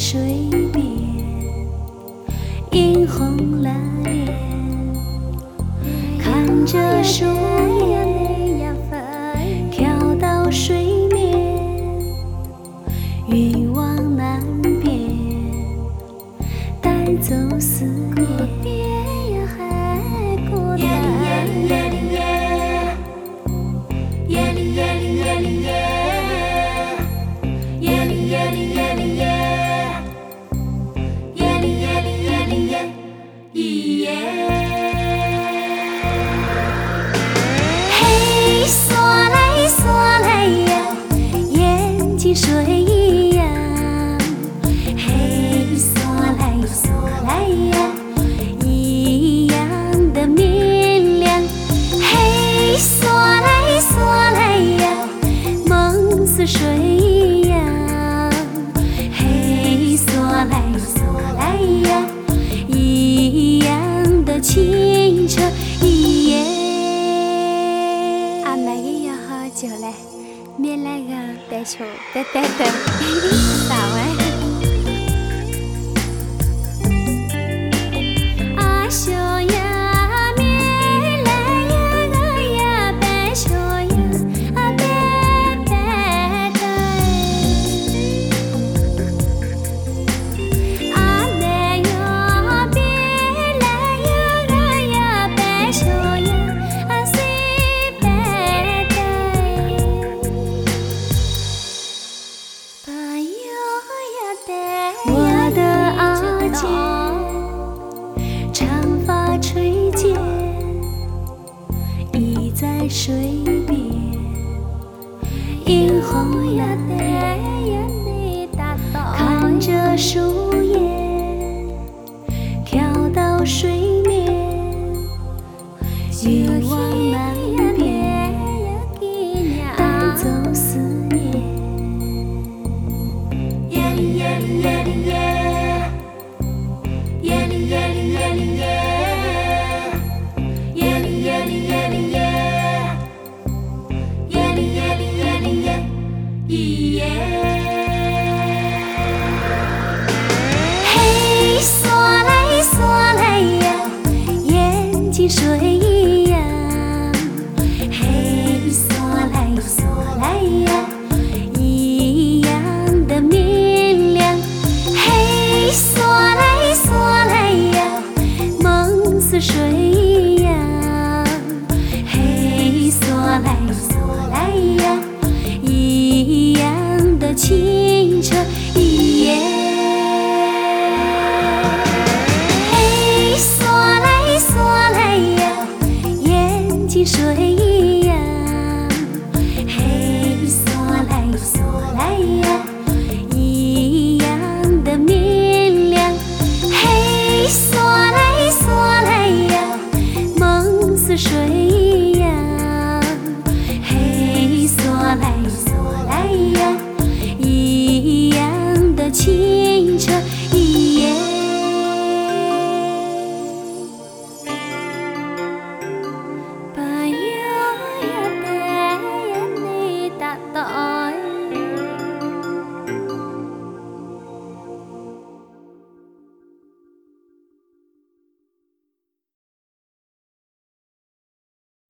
水边，映红了脸，看着树叶飘到水面，云往南边，带走思念。嘿，嗦来呀，眼睛水一样。嘿，嗦来呀，一样的明亮。嘿，嗦来呀，梦似水一样。嘿，嗦来呀，一样的清澈一夜。 阿妹也要喝酒嘞，面来个带球带，咋玩？ 阿秀呀，面来呀，白秀呀，白的。阿妹哟，面来呀，白秀呀，水白的。我的阿姐，长发垂肩，倚在水边，映红了脸，看着树叶飘到水面，云往南边，带走思念。嘿，嗦来呀，眼睛水一样。嘿，嗦来呀，一样的明亮。嘿，嗦来呀，梦似水一样。嘿，嗦来呀，一样的清